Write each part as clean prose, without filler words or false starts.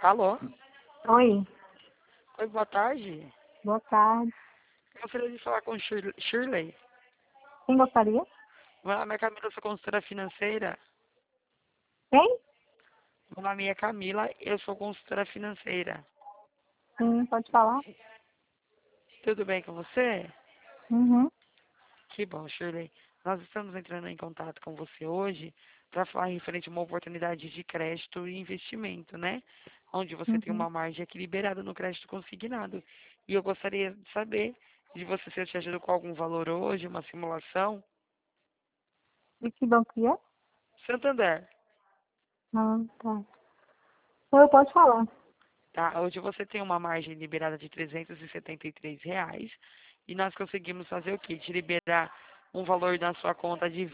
Alô? Oi, Oi, boa tarde. boa tarde. Gostaria de falar com Shirley. Quem gostaria? Meu nome é Camila, eu sou consultora financeira. Quem? Meu nome é Camila, eu sou consultora financeira. Sim, pode falar. Tudo bem com você? Uhum, Que bom, Shirley. Nós estamos entrando em contato com você hoje para falar referente a uma oportunidade de crédito e investimento, né? Onde você tem uhum. uma margem aqui liberada no crédito consignado. E eu gostaria de saber de você se eu te ajudo com algum valor hoje, uma simulação. E que banco que é? Santander. Ah, tá. Eu posso falar. Tá? Hoje você tem uma margem liberada de R$ 373 e nós conseguimos fazer o quê? Te liberar um valor na sua conta de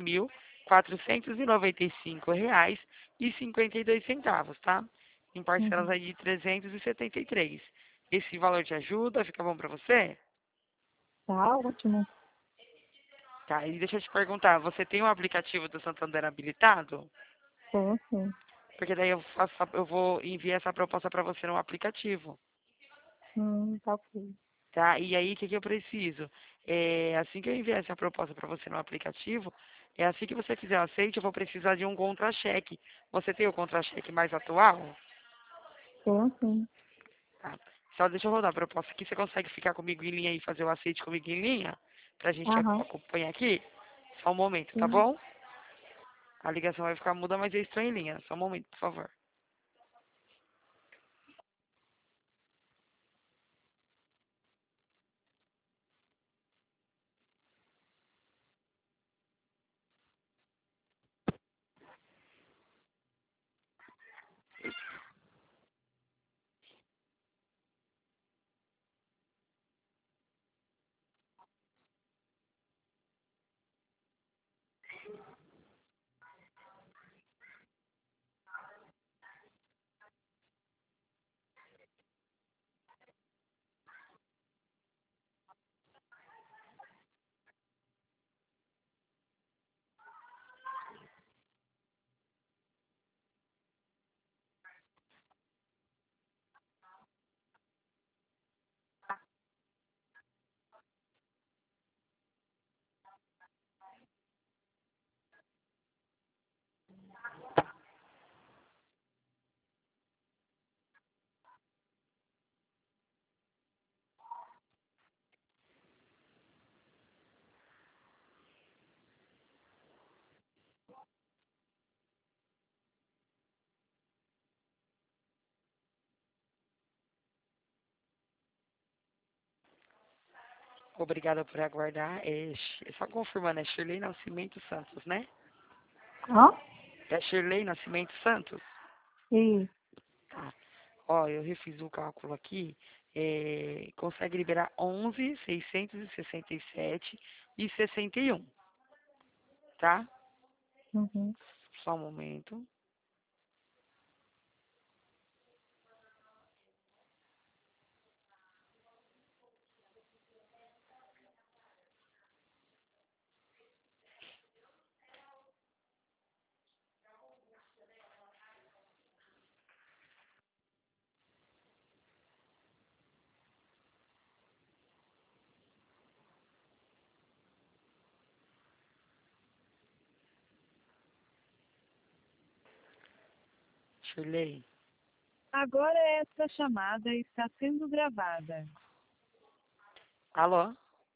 R$ 20.495,52, tá? Em parcelas Uhum. aí de 373. Esse valor te ajuda? Fica bom para você? Tá, ótimo. Tá, e deixa eu te perguntar, você tem o aplicativo do Santander habilitado? Sim, sim. Porque daí eu vou enviar essa proposta para você no aplicativo. Tá ok. Tá? E aí, o que que eu preciso? Assim que eu enviar essa proposta para você no aplicativo, assim que você fizer o aceite, eu vou precisar de um contra-cheque. Você tem o contra-cheque mais atual? Sim, sim. Tá. Só deixa eu rodar a proposta aqui. Você consegue ficar comigo em linha e fazer o aceite comigo em linha? Pra gente Aham, acompanhar aqui? Só um momento, tá sim. bom? A ligação vai ficar muda, mas eu estou em linha. Só um momento, por favor. Obrigada por aguardar. Só confirmando, é Shirley Nascimento Santos, né? Hã? É Shirley Nascimento Santos? E, Tá. Ó, eu refiz o cálculo aqui. Consegue liberar 11.667,61, tá? uhum. Só um momento. Shirley, Agora esta chamada está sendo gravada. alô?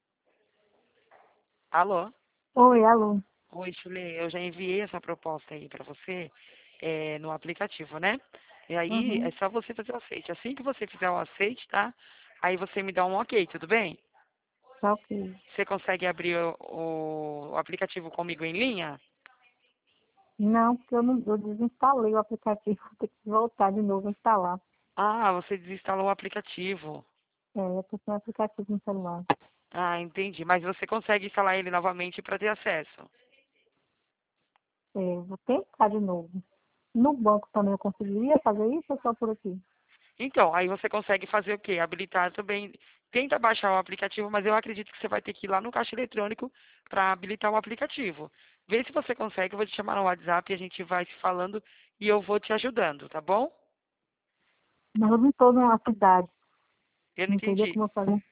Alô? Oi, alô. Oi, Shirley, eu já enviei essa proposta aí pra você no aplicativo, né? E aí é Uhum. só você fazer o aceite. Assim que você fizer o aceite, tá? Aí você me dá um ok, tudo bem? Tá ok. Você consegue abrir o aplicativo comigo em linha? Não, porque eu desinstalei o aplicativo. Vou ter que voltar de novo a instalar. Ah, você desinstalou o aplicativo. Eu tô sem aplicativo no celular. Ah, entendi. Mas você consegue instalar ele novamente para ter acesso. Vou tentar de novo. No banco também eu conseguiria fazer isso ou só por aqui? Então, aí você consegue fazer o quê? Habilitar também. Tenta baixar o aplicativo, mas eu acredito que você vai ter que ir lá no caixa eletrônico para habilitar o aplicativo. Vê se você consegue, eu vou te chamar no WhatsApp e a gente vai se falando e eu vou te ajudando, tá bom? Mas eu não estou numa cidade. Eu não Não teria entendi. como eu fazer.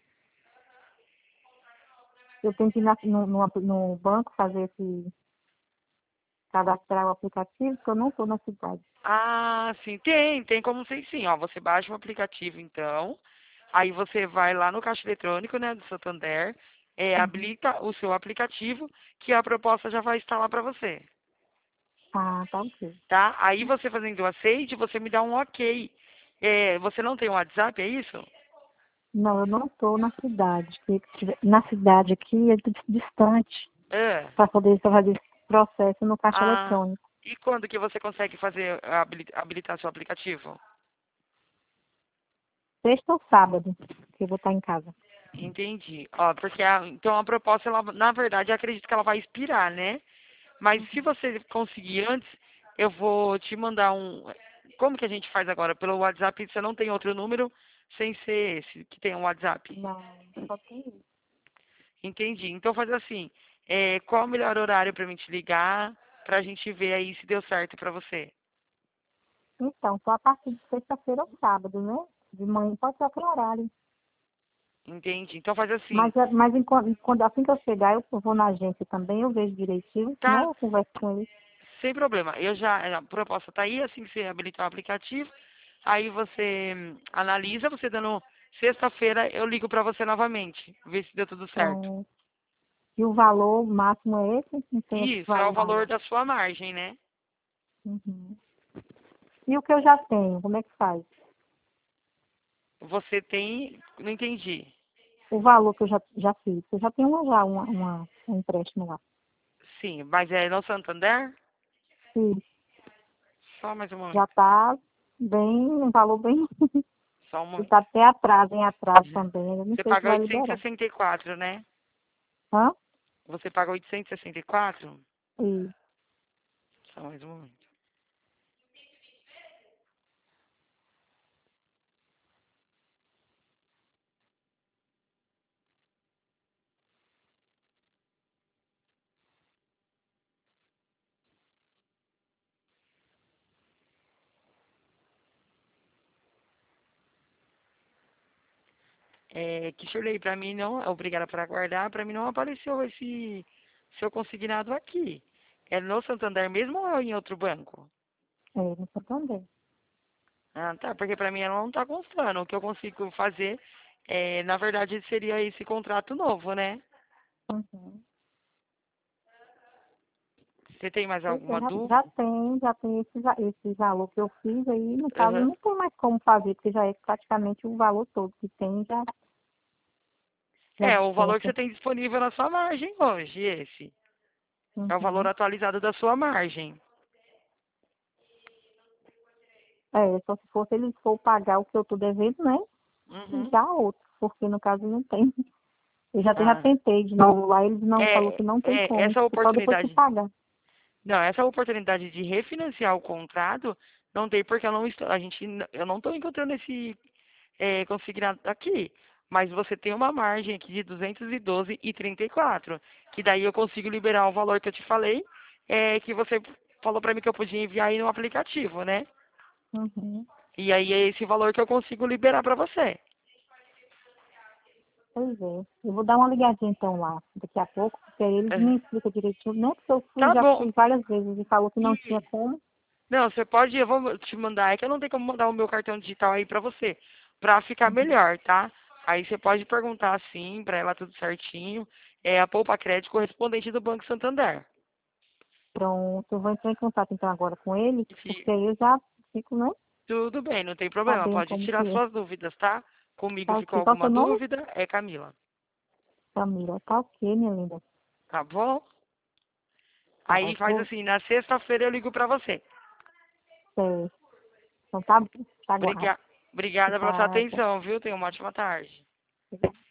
Eu tenho que ir no banco fazer esse cadastrar o aplicativo, porque eu não estou na cidade. Ah, sim, tem como sei sim, ó, você baixa o aplicativo então, aí você vai lá no caixa eletrônico, né, do Santander, Uhum. habilita o seu aplicativo, que a proposta já vai estar lá para você, Ah, tá ok. tá? Aí você fazendo o aceite, você me dá um ok. Você não tem um WhatsApp, é isso? Não, eu não estou na cidade. Na cidade aqui é distante É. para poder fazer esse processo no caixa Ah, eletrônico. e quando que você consegue fazer habilitar seu aplicativo? Sexta ou sábado, que eu vou estar em casa. Entendi. Ó, porque então a proposta, ela, na verdade, eu acredito que ela vai expirar, né? Mas se você conseguir antes, eu vou te mandar um. Como que a gente faz agora? Pelo WhatsApp, você não tem outro número sem ser esse, que tem um WhatsApp. Não, só tem isso. Entendi. Então faz assim. Qual o melhor horário para mim te ligar? Pra gente ver aí se deu certo pra você. Então, só a partir de sexta-feira ou sábado, né? De manhã pode ser qualquer horário. Entendi. Então faz assim. Mas assim que eu chegar, eu vou na agência também, eu vejo direitinho, né? Tá? Eu converso com eles. Sem problema. A proposta tá aí, assim que você habilitar o aplicativo. Aí você analisa, você dando. Sexta-feira eu ligo pra você novamente. Ver se deu tudo certo. Então, e o valor máximo é esse? Não tem outro Isso, é o valor valor maior. da sua margem, né? Uhum. E o que eu já tenho, como é que faz? Você tem. Não entendi. O valor que eu já fiz. Eu já tenho um empréstimo lá. Sim, mas é no Santander? Sim, Só mais um já momento. está bem, um valor bem. Só um E momento. está até atrás, em atraso também. Eu não Você sei se paga vai liberar. 864, né? Hã? Você paga 864? E, Só mais um momento. Que o senhor leio pra mim não. Obrigada por aguardar. Pra mim não apareceu esse seu consignado aqui. É no Santander mesmo ou é em outro banco? no Santander. Ah, tá. Porque pra mim ela não tá constando. O que eu consigo fazer, na verdade, seria esse contrato novo, né? Uhum. Você tem mais Pois é, alguma dúvida? já tem esse valor que eu fiz aí, no caso, Aham. não tem mais como fazer, porque já é praticamente o valor todo que tem, já O valor que desconta. você tem disponível na sua margem hoje, esse. É o valor Uhum. atualizado da sua margem. Só se fosse ele for pagar o que eu estou devendo, né? E Uhum. já outro, porque no caso não tem. Eu já Ah, tentei de novo lá, eles não falou que não tem como, essa só depois que oportunidade. pagar. Não, essa oportunidade de refinanciar o contrato não tem porque eu não estou, a gente, eu não estou encontrando esse consignado aqui. Mas você tem uma margem aqui de 212,34, que daí eu consigo liberar o valor que eu te falei, que você falou para mim que eu podia enviar aí no aplicativo, né? Uhum. E aí é esse valor que eu consigo liberar para você. Pois é. Eu vou dar uma ligadinha então lá, daqui a pouco, porque aí eles É, me explicam direitinho. Não, porque eu Tá já bom. fui várias vezes e falou que não tinha como. Não, você pode, eu vou te mandar, é que eu não tenho como mandar o meu cartão digital aí pra você, pra ficar Uhum. melhor, tá? Aí você pode perguntar assim, pra ela tudo certinho, é a Poupa Crédito correspondente do Banco Santander. Pronto, eu vou entrar em contato então agora com eles, Fi- porque aí eu já fico, né, Tudo bem, não tem problema, sabendo pode como tirar que é. suas dúvidas, tá? Comigo Tá ficou ok. Qual é o alguma seu nome? dúvida? É Camila, Camila. Tá ok, minha linda. tá bom? Tá, Aí eu faz vou. assim, na sexta-feira eu ligo pra você. É, então tá, tá aguardo. Obrigada pela sua Obrigada. atenção, viu? Tenha uma ótima tarde.